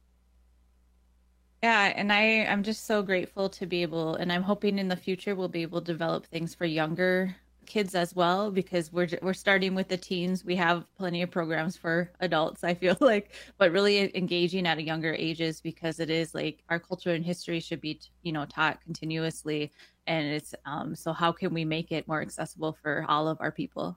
Yeah, and I'm just so grateful to be able, and I'm hoping in the future we'll be able to develop things for younger kids as well, because we're starting with the teens. We have plenty of programs for adults, I feel like, but really engaging at a younger ages, because it is like our culture and history should be, taught continuously. And it's so how can we make it more accessible for all of our people?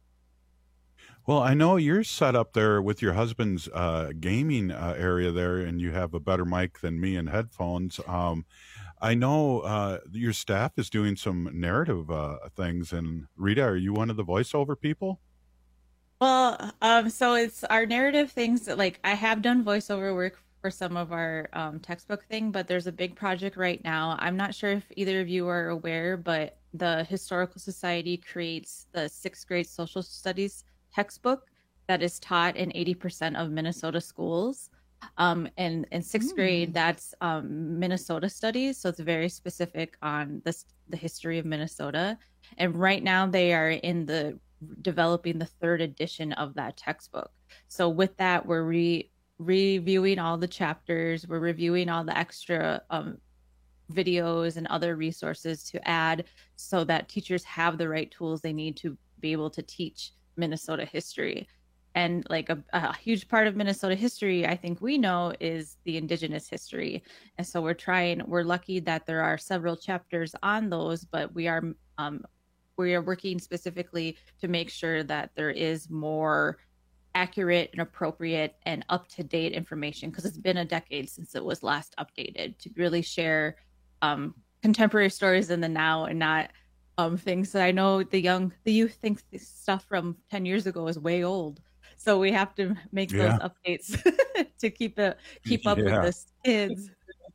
Well, I know you're set up there with your husband's gaming area there, and you have a better mic than me and headphones. I know your staff is doing some narrative things. And Rita, are you one of the voiceover people? Well, so it's our narrative things that, like, I have done voiceover work for some of our textbook thing, but there's a big project right now. I'm not sure if either of you are aware, but the Historical Society creates the 6th grade social studies textbook that is taught in 80% of Minnesota schools. And in 6th grade, that's Minnesota studies. So it's very specific on the history of Minnesota. And right now they are developing the 3rd edition of that textbook. So with that, we're reviewing all the chapters. We're reviewing all the extra videos and other resources to add so that teachers have the right tools they need to be able to teach Minnesota history. And like a huge part of Minnesota history, I think we know, is the Indigenous history. And so we're lucky that there are several chapters on those, but we are working specifically to make sure that there is more accurate and appropriate and up-to-date information, because it's been a decade since it was last updated, to really share contemporary stories in the now and not things that I know the youth thinks stuff from 10 years ago is way old. So we have to make those updates to keep up with the kids.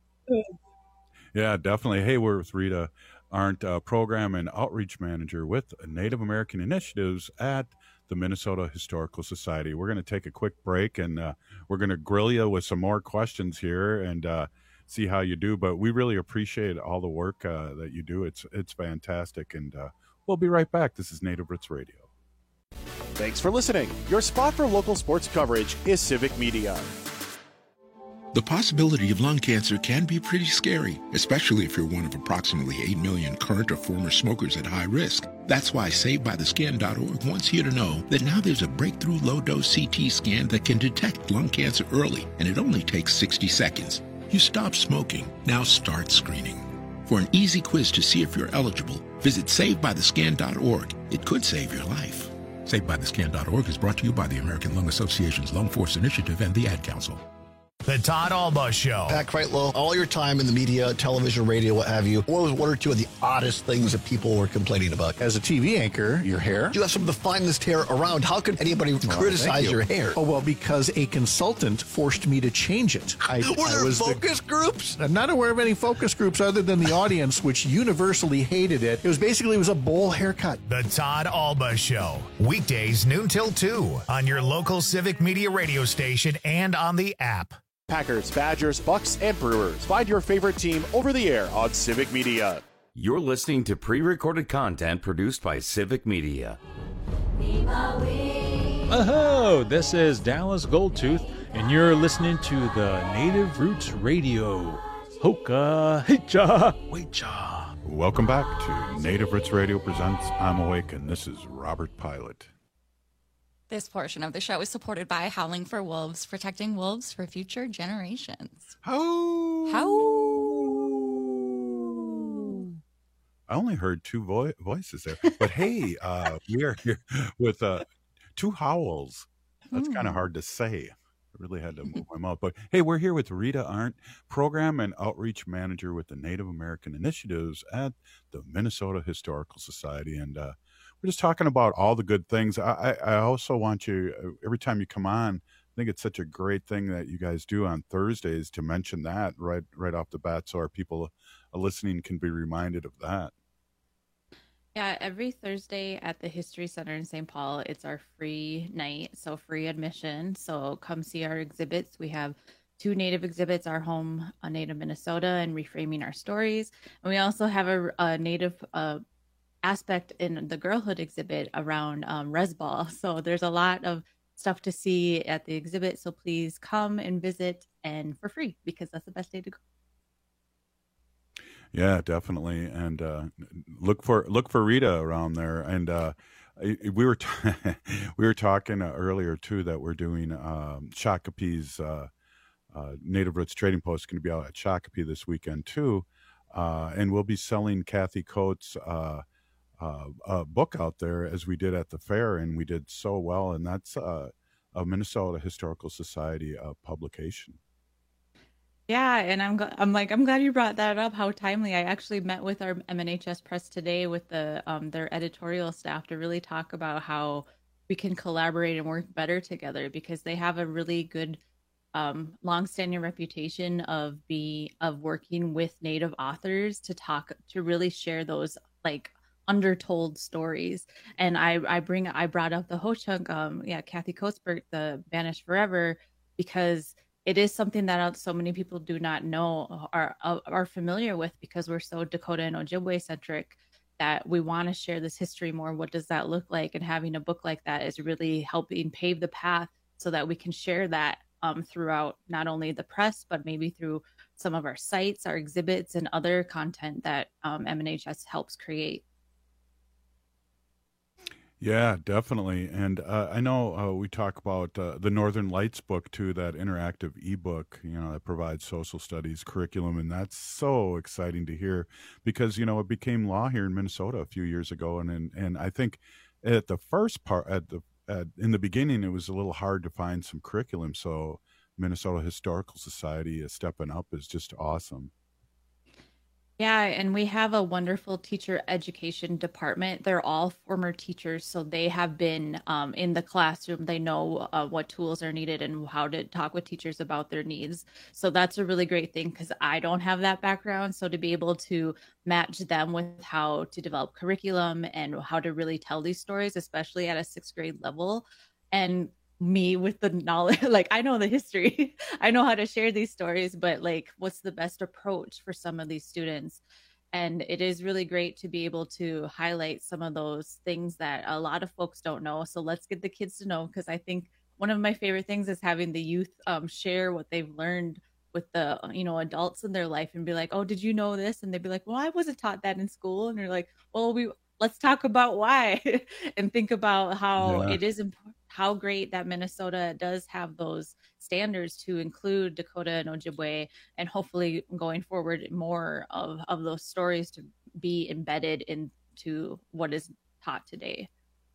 Yeah, definitely. Hey, we're with Rita Arndt, Program and Outreach Manager with Native American Initiatives at the Minnesota Historical Society. We're going to take a quick break, and we're going to grill you with some more questions here and see how you do. But we really appreciate all the work that you do. It's fantastic. And we'll be right back. This is Native Roots Radio. Thanks for listening. Your spot for local sports coverage is Civic Media. The possibility of lung cancer can be pretty scary, especially if you're one of approximately 8 million current or former smokers at high risk. That's why SaveByTheScan.org wants you to know that now there's a breakthrough low-dose CT scan that can detect lung cancer early, and it only takes 60 seconds. You stop smoking, now start screening. For an easy quiz to see if you're eligible, visit SaveByTheScan.org. It could save your life. SaveByTheScan.org is brought to you by the American Lung Association's Lung Force Initiative and the Ad Council. The Todd Alba Show. Pat Kreitlow, all your time in the media, television, radio, what have you, what was one or two of the oddest things that people were complaining about? As a TV anchor, your hair. You have some of the finest hair around. How could anybody criticize your hair? Oh, well, because a consultant forced me to change it. Were there focus groups? I'm not aware of any focus groups other than the audience, which universally hated it. It was a bowl haircut. The Todd Alba Show. Weekdays noon till 2 on your local Civic Media radio station and on the app. Packers, Badgers, Bucks, and Brewers. Find your favorite team over the air on Civic Media. You're listening to pre-recorded content produced by Civic Media. Oh, this is Dallas Goldtooth, and you're listening to the Native Roots Radio. Hoka, hicha, wecha. Welcome back to Native Roots Radio presents I'm Awake, and this is Robert Pilot. This portion of the show is supported by Howling for Wolves, protecting wolves for future generations. How? I only heard two voices there. But hey, we are here with two howls. That's kind of hard to say. I really had to move my mouth. But hey, we're here with Rita Arndt, Program and Outreach Manager with the Native American Initiatives at the Minnesota Historical Society. And we're just talking about all the good things. I also want you, every time you come on, I think it's such a great thing that you guys do on Thursdays to mention that right off the bat, so our people listening can be reminded of that. Yeah, every Thursday at the History Center in St. Paul, it's our free night, so free admission. So come see our exhibits. We have 2 Native exhibits, our home, Native Minnesota, and Reframing Our Stories. And we also have a Native aspect in the girlhood exhibit around Resball. So there's a lot of stuff to see at the exhibit. So please come and visit, and for free, because that's the best day to go. Yeah, definitely. And look for Rita around there. And we were we were talking earlier too that we're doing Shakopee's Native Roots Trading Post going to be out at Shakopee this weekend too, and we'll be selling Kathy Coates' book out there as we did at the fair, and we did so well. And that's a Minnesota Historical Society publication. Yeah, and I'm glad you brought that up. How timely! I actually met with our MNHS press today with their editorial staff to really talk about how we can collaborate and work better together, because they have a really good longstanding reputation of working with Native authors to really share those like undertold stories. And I brought up the Ho-Chunk, Kathy Coatsburg, the Banished Forever, because it is something that so many people do not know are familiar with, because we're so Dakota and Ojibwe centric that we want to share this history more. What does that look like? And having a book like that is really helping pave the path so that we can share that throughout not only the press, but maybe through some of our sites, our exhibits, and other content that MNHS helps create. Yeah, definitely. And I know we talk about the Northern Lights book too, that interactive ebook, that provides social studies curriculum. And that's so exciting to hear, because, it became law here in Minnesota a few years ago. And I think at the first part, in the beginning, it was a little hard to find some curriculum. So Minnesota Historical Society is stepping up is just awesome. Yeah, and we have a wonderful teacher education department. They're all former teachers, so they have been in the classroom. They know what tools are needed and how to talk with teachers about their needs. So that's a really great thing, because I don't have that background. So to be able to match them with how to develop curriculum and how to really tell these stories, especially at a 6th grade level, and me with the knowledge, like I know the history, I know how to share these stories, but like what's the best approach for some of these students? And it is really great to be able to highlight some of those things that a lot of folks don't know. So let's get the kids to know, because I think one of my favorite things is having the youth share what they've learned with the adults in their life, and be like, oh, did you know this? And they'd be like, well, I wasn't taught that in school. And you're like, well, let's talk about why and think about how it is important, how great that Minnesota does have those standards to include Dakota and Ojibwe, and hopefully going forward more of those stories to be embedded into what is taught today.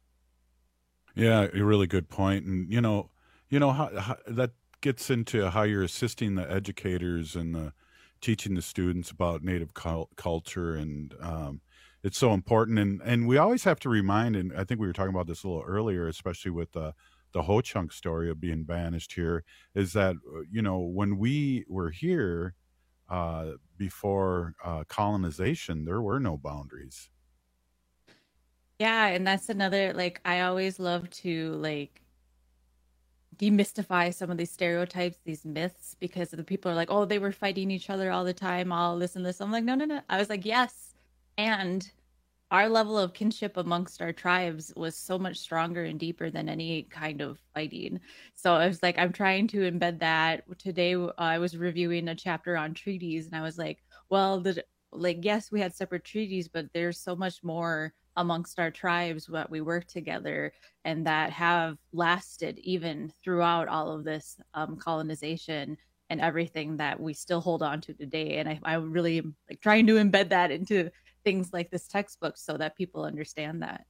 Yeah, a really good point. And how that gets into how you're assisting the educators and teaching the students about Native culture, and it's so important. And we always have to remind, and I think we were talking about this a little earlier, especially with the Ho-Chunk story of being banished here, is that, when we were here before colonization, there were no boundaries. Yeah, and that's another, I always love to demystify some of these stereotypes, these myths, because the people are like, oh, they were fighting each other all the time, all this and this. I'm like, no. I was like, yes. And our level of kinship amongst our tribes was so much stronger and deeper than any kind of fighting. So I was like, I'm trying to embed that. Today, I was reviewing a chapter on treaties, and I was like, well, yes, we had separate treaties, but there's so much more amongst our tribes that we work together and that have lasted even throughout all of this colonization and everything that we still hold on to today. And I really am trying to embed that into things like this textbook so that people understand that.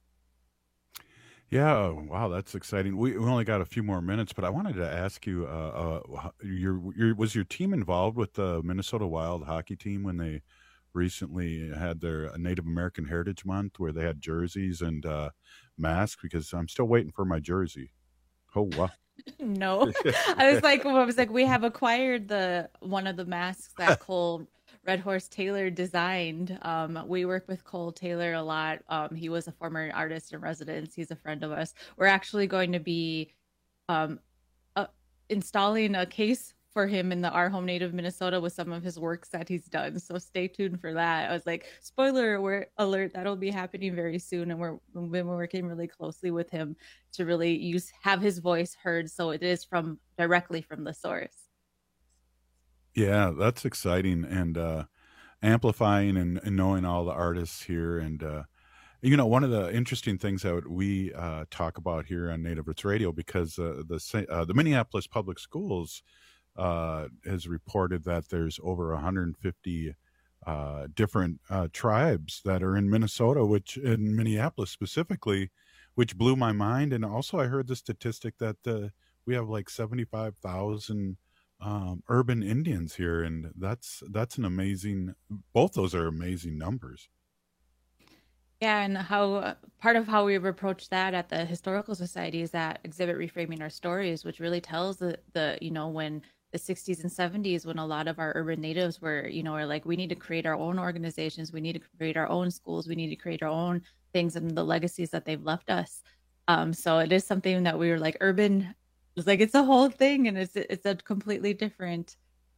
Yeah, wow, that's exciting. We only got a few more minutes, but I wanted to ask you, was your team involved with the Minnesota Wild hockey team when they recently had their Native American Heritage Month, where they had jerseys and masks? Because I'm still waiting for my jersey. Oh, wow. No, I was like, we have acquired one of the masks that Cole Red Horse Taylor designed. We work with Cole Taylor a lot. He was a former artist in residence. He's a friend of us. We're actually going to be installing a case for him in our home native Minnesota with some of his works that he's done. So stay tuned for that. I was like, spoiler alert, that'll be happening very soon. And we've been working really closely with him to really have his voice heard. So it is directly from the source. Yeah, that's exciting. And amplifying and knowing all the artists here. And, one of the interesting things that we talk about here on Native Roots Radio, because the Minneapolis Public Schools has reported that there's over 150 different tribes that are in Minnesota, which in Minneapolis specifically, which blew my mind. And also I heard the statistic that we have like 75,000 urban Indians here, and that's an amazing, both those are amazing numbers. Yeah, and how part of how we've approached that at the Historical Society is that exhibit Reframing Our Stories, which really tells the when the 60s and 70s, when a lot of our urban natives were, are like, we need to create our own organizations, we need to create our own schools, we need to create our own things and the legacies that they've left us. So it is something that we were like, urban, it's like, it's a whole thing, and it's a completely different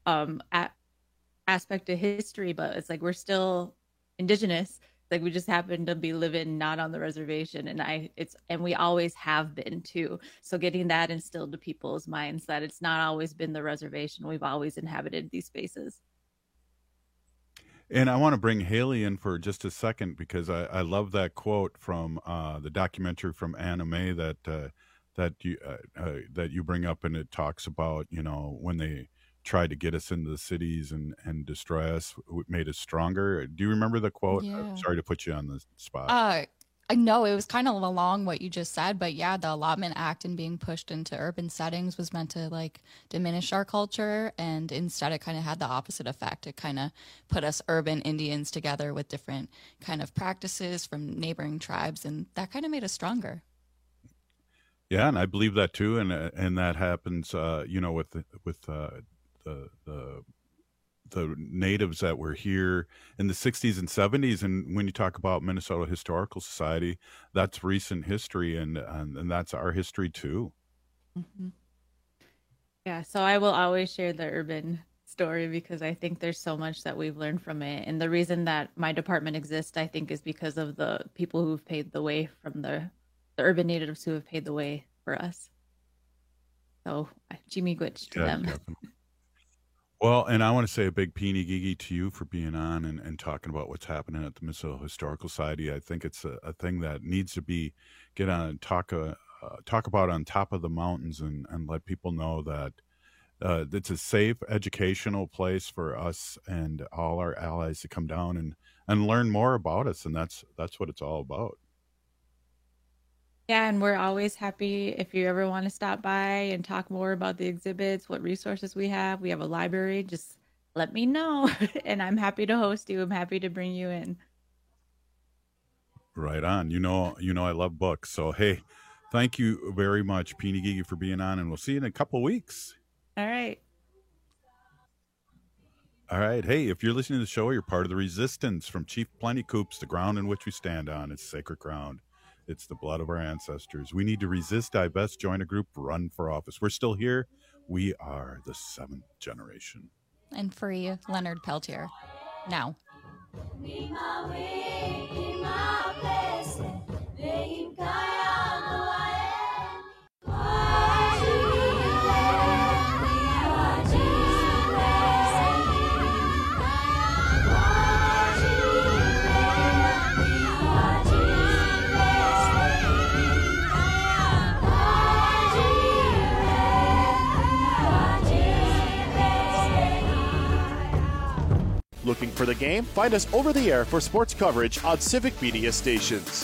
aspect of history, but it's like we're still indigenous. Like we just happen to be living not on the reservation, and we always have been too. So getting that instilled to people's minds that it's not always been the reservation. We've always inhabited these spaces. And I want to bring Haley in for just a second, because I love that quote from the documentary from Anna May that you bring up, and it talks about when they tried to get us into the cities and destroy us, made us stronger. Do you remember the quote? Yeah. I'm sorry to put you on the spot. I know it was kind of along what you just said, but yeah, the Allotment Act and being pushed into urban settings was meant to like diminish our culture, and instead it kind of had the opposite effect. It kind of put us urban Indians together with different kind of practices from neighboring tribes, and that kind of made us stronger. Yeah, and I believe that too, and that happens, with the natives that were here in the 60s and 70s. And when you talk about Minnesota Historical Society, that's recent history, and that's our history too. Mm-hmm. Yeah, so I will always share the urban story because I think there's so much that we've learned from it. And the reason that my department exists, I think, is because of the people who've paved the way, from the urban natives who have paved the way for us. So Jimmy Gwitch to them. Definitely. Well, and I want to say a big Peeny Gigi to you for being on and talking about what's happening at the Minnesota Historical Society. I think it's a thing that needs to be get on and talk about on top of the mountains, and let people know that it's a safe educational place for us and all our allies to come down and learn more about us, and that's what it's all about. Yeah, and we're always happy if you ever want to stop by and talk more about the exhibits, what resources we have. We have a library. Just let me know, and I'm happy to host you. I'm happy to bring you in. Right on. I love books. So, hey, thank you very much, Peeny Gigi, for being on, and we'll see you in a couple weeks. All right. All right. Hey, if you're listening to the show, you're part of the resistance. From Chief Plenty Coops, the ground in which we stand on, it's sacred ground. It's the blood of our ancestors. We need to resist, divest, join a group, run for office. We're still here. We are the 7th generation. And free Leonard Peltier. Now. Looking for the game? Find us over the air for sports coverage on Civic Media stations.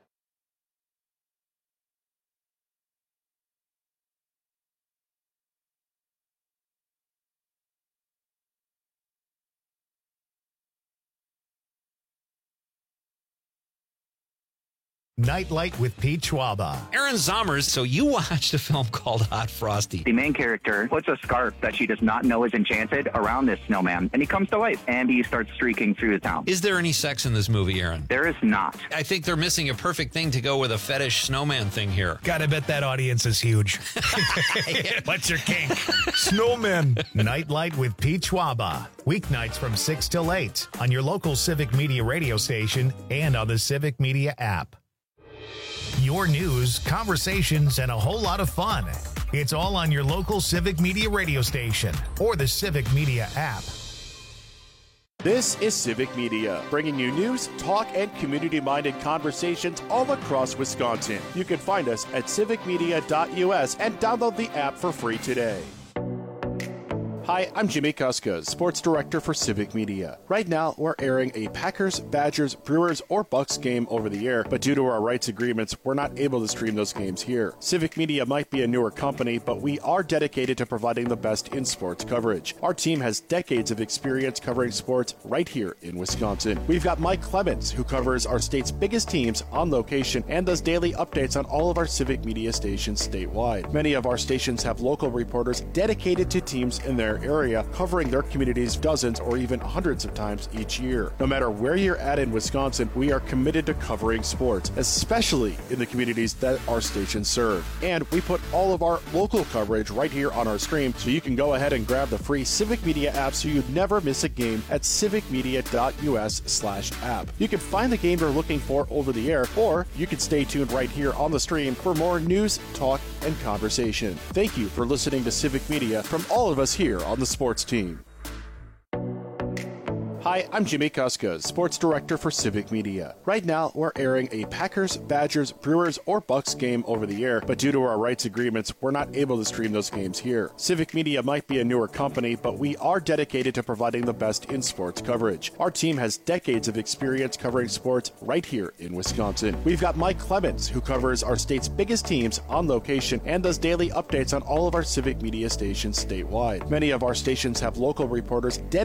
Nightlight with Pete Schwaba. Aaron Zommers, so you watched a film called Hot Frosty. The main character puts a scarf that she does not know is enchanted around this snowman, and he comes to life, and he starts streaking through the town. Is there any sex in this movie, Aaron? There is not. I think they're missing a perfect thing to go with a fetish snowman thing here. Gotta bet that audience is huge. What's your kink? Snowmen. Nightlight with Pete Schwaba. Weeknights from 6 till 8 on your local Civic Media radio station and on the Civic Media app. Your news, conversations, and a whole lot of fun. It's all on your local Civic Media radio station or the Civic Media app. This is Civic Media, bringing you news, talk, and community-minded conversations all across Wisconsin. You can find us at civicmedia.us and download the app for free today. Hi, I'm Jimmy Kuska, Sports Director for Civic Media. Right now, we're airing a Packers, Badgers, Brewers, or Bucks game over the air, but due to our rights agreements, we're not able to stream those games here. Civic Media might be a newer company, but we are dedicated to providing the best in sports coverage. Our team has decades of experience covering sports right here in Wisconsin. We've got Mike Clements, who covers our state's biggest teams on location and does daily updates on all of our Civic Media stations statewide. Many of our stations have local reporters dedicated to teams in their area, covering their communities dozens or even hundreds of times each year. No matter where you're at in Wisconsin, we are committed to covering sports, especially in the communities that our stations serve. And we put all of our local coverage right here on our stream, so you can go ahead and grab the free Civic Media app so you'd never miss a game at civicmedia.us/app. You can find the game you're looking for over the air, or you can stay tuned right here on the stream for more news, talk, and conversation. Thank you for listening to Civic Media from all of us here on the sports team. Hi, I'm Jimmy Kuska, Sports Director for Civic Media. Right now, we're airing a Packers, Badgers, Brewers, or Bucks game over the air, but due to our rights agreements, we're not able to stream those games here. Civic Media might be a newer company, but we are dedicated to providing the best in sports coverage. Our team has decades of experience covering sports right here in Wisconsin. We've got Mike Clements, who covers our state's biggest teams on location and does daily updates on all of our Civic Media stations statewide. Many of our stations have local reporters dedicated